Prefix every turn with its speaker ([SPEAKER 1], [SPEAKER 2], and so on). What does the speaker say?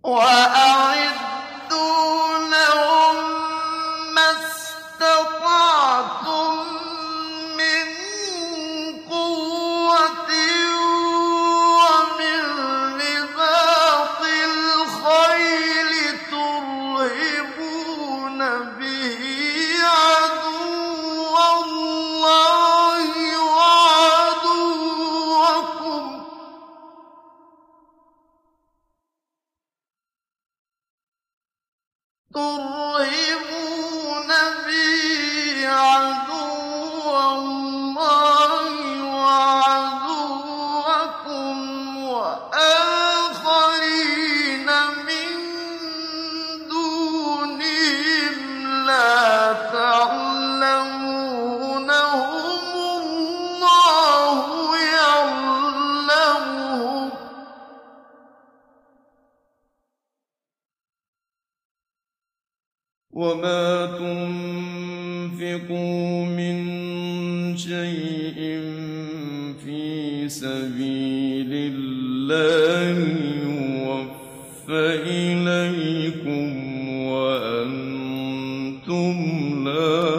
[SPEAKER 1] وَأَعِدُّوا لَهُم مَّا اسْتَطَعْتُم مِّن قُوَّةٍ وَمِن رِّبَاطِ الْخَيْلِ تُرْهِبُونَ بِهِ عَدُوَّ اللَّهِ وَعَدُوَّكُمْ ۚ وَآخَرِينَ مِن دُونِهِمْ لَا تَعْلَمُونَهُمُ اللَّهُ يَعْلَمُهُمْ ۚ وَمَا تُنفِقُوا مِن شَيْءٍ فِي سَبِيلِ اللَّهِ يُوَفَّ إِلَيْكُمْ وَأَنتُمْ لَا